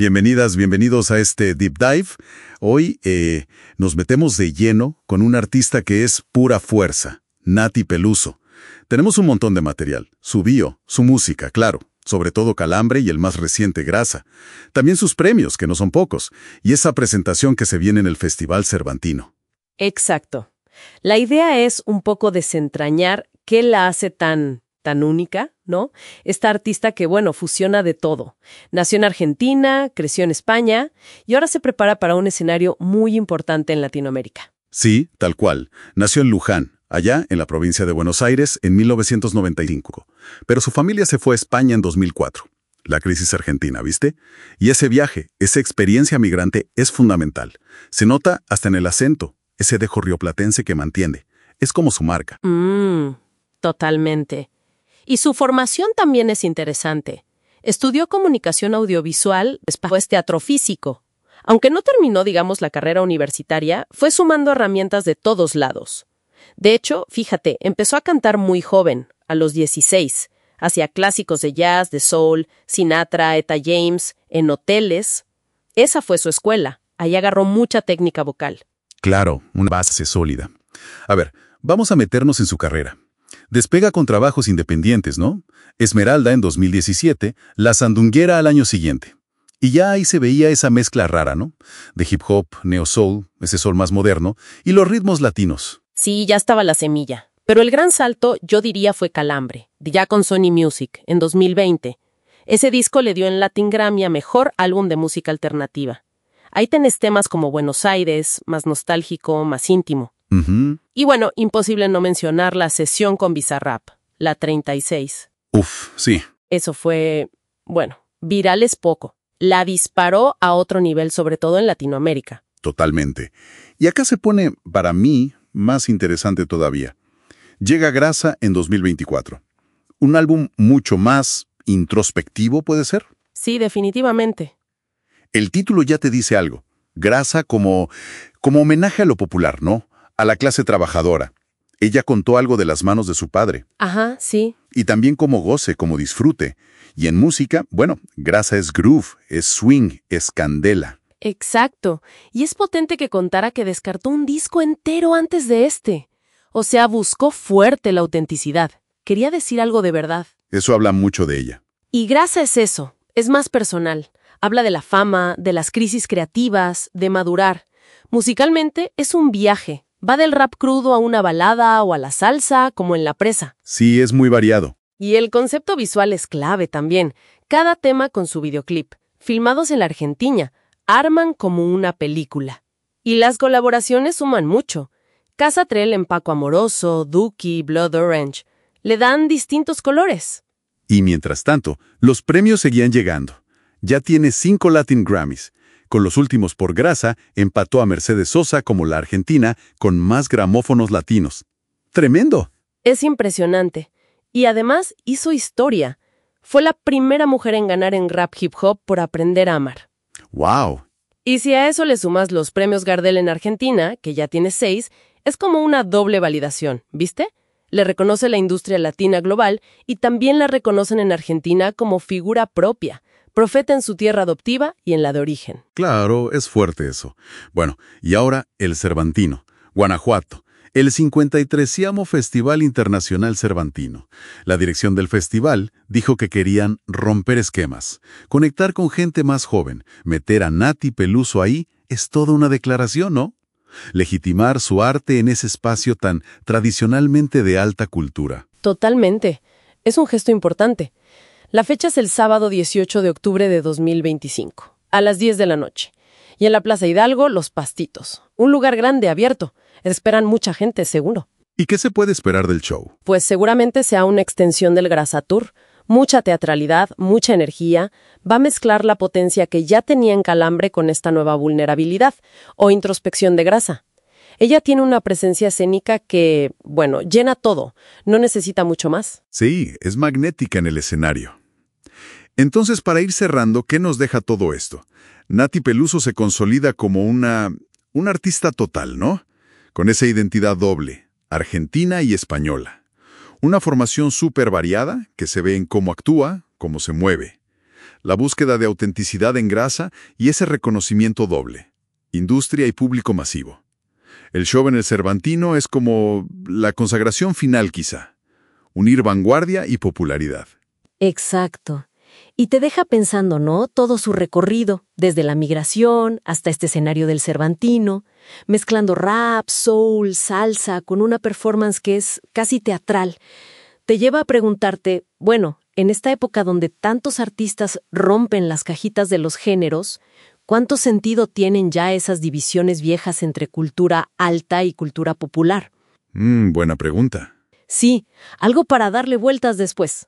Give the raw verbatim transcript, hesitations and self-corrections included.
Bienvenidas, bienvenidos a este Deep Dive. Hoy eh, nos metemos de lleno con un artista que es pura fuerza, Nati Peluso. Tenemos un montón de material, su bio, su música, claro, sobre todo Calambre y el más reciente Grasa. También sus premios, que no son pocos, y esa presentación que se viene en el Festival Cervantino. Exacto. La idea es un poco desentrañar qué la hace tan, tan única, ¿no? Esta artista que, bueno, fusiona de todo. Nació en Argentina, creció en España y ahora se prepara para un escenario muy importante en Latinoamérica. Sí, tal cual. Nació en Luján, allá en la provincia de Buenos Aires, en mil novecientos noventa y cinco. Pero su familia se fue a España en dos mil cuatro. La crisis argentina, ¿viste? Y ese viaje, esa experiencia migrante es fundamental. Se nota hasta en el acento, ese dejo rioplatense que mantiene. Es como su marca. Mmm, totalmente. Y su formación también es interesante. Estudió comunicación audiovisual, después teatro físico. Aunque no terminó, digamos, la carrera universitaria, fue sumando herramientas de todos lados. De hecho, fíjate, empezó a cantar muy joven, a los dieciséis. Hacía clásicos de jazz, de soul, Sinatra, Etta James, en hoteles. Esa fue su escuela. Ahí agarró mucha técnica vocal. Claro, una base sólida. A ver, vamos a meternos en su carrera. Despega con trabajos independientes, ¿no? Esmeralda en dos mil diecisiete, La Sandunguera al año siguiente. Y ya ahí se veía esa mezcla rara, ¿no? De hip hop, neo soul, ese soul más moderno, y los ritmos latinos. Sí, ya estaba la semilla. Pero el gran salto, yo diría, fue Calambre, ya con Sony Music, en dos mil veinte. Ese disco le dio en Latin Grammy a Mejor Álbum de Música Alternativa. Ahí tenés temas como Buenos Aires, más nostálgico, más íntimo. Uh-huh. Y bueno, imposible no mencionar la sesión con Bizarrap, la treinta y seis. Uf, sí. Eso fue, bueno, viral es poco. La disparó a otro nivel, sobre todo en Latinoamérica. Totalmente. Y acá se pone, para mí, más interesante todavía. Llega Grasa en dos mil veinticuatro. Un álbum mucho más introspectivo, ¿puede ser? Sí, definitivamente. El título ya te dice algo. Grasa como, como homenaje a lo popular, ¿no? A la clase trabajadora. Ella contó algo de las manos de su padre. Ajá, sí. Y también como goce, como disfrute. Y en música, bueno, Grasa es groove, es swing, es candela. Exacto. Y es potente que contara que descartó un disco entero antes de este. O sea, buscó fuerte la autenticidad. Quería decir algo de verdad. Eso habla mucho de ella. Y Grasa es eso. Es más personal. Habla de la fama, de las crisis creativas, de madurar. Musicalmente es un viaje. Va del rap crudo a una balada o a la salsa, como en La Presa. Sí, es muy variado. Y el concepto visual es clave también. Cada tema con su videoclip, filmados en la Argentina, arman como una película. Y las colaboraciones suman mucho. Casa Trell en Paco Amoroso, Duki, Blood Orange. Le dan distintos colores. Y mientras tanto, los premios seguían llegando. Ya tiene cinco Latin Grammys. Con los últimos por Grasa, empató a Mercedes Sosa como la argentina con más gramófonos latinos. ¡Tremendo! Es impresionante. Y además hizo historia. Fue la primera mujer en ganar en rap hip hop por Aprender a Amar. ¡Wow! Y si a eso le sumas los premios Gardel en Argentina, que ya tiene seis, es como una doble validación, ¿viste? Le reconoce la industria latina global y también la reconocen en Argentina como figura propia. Profeta en su tierra adoptiva y en la de origen. Claro, es fuerte eso. Bueno, y ahora el Cervantino, Guanajuato, el cincuenta y tresavo Festival Internacional Cervantino. La dirección del festival dijo que querían romper esquemas, conectar con gente más joven, meter a Nati Peluso ahí es toda una declaración, ¿no? Legitimar su arte en ese espacio tan tradicionalmente de alta cultura. Totalmente. Es un gesto importante. La fecha es el sábado dieciocho de octubre de dos mil veinticinco, a las diez de la noche. Y en la Plaza Hidalgo, Los Pastitos. Un lugar grande, abierto. Esperan mucha gente, seguro. ¿Y qué se puede esperar del show? Pues seguramente sea una extensión del Grasa Tour. Mucha teatralidad, mucha energía. Va a mezclar la potencia que ya tenía en Calambre con esta nueva vulnerabilidad o introspección de Grasa. Ella tiene una presencia escénica que, bueno, llena todo. No necesita mucho más. Sí, es magnética en el escenario. Entonces, para ir cerrando, ¿qué nos deja todo esto? Nati Peluso se consolida como una, una artista total, ¿no? Con esa identidad doble, argentina y española. Una formación súper variada que se ve en cómo actúa, cómo se mueve. la búsqueda de autenticidad en grasa y ese reconocimiento doble. Industria y público masivo. El show en el Cervantino es como la consagración final quizá. Unir vanguardia y popularidad. Exacto. Y te deja pensando, ¿no? Todo su recorrido, desde la migración hasta este escenario del Cervantino, mezclando rap, soul, salsa, con una performance que es casi teatral. Te lleva a preguntarte, bueno, en esta época donde tantos artistas rompen las cajitas de los géneros, ¿cuánto sentido tienen ya esas divisiones viejas entre cultura alta y cultura popular? Mm, buena pregunta. Sí, algo para darle vueltas después.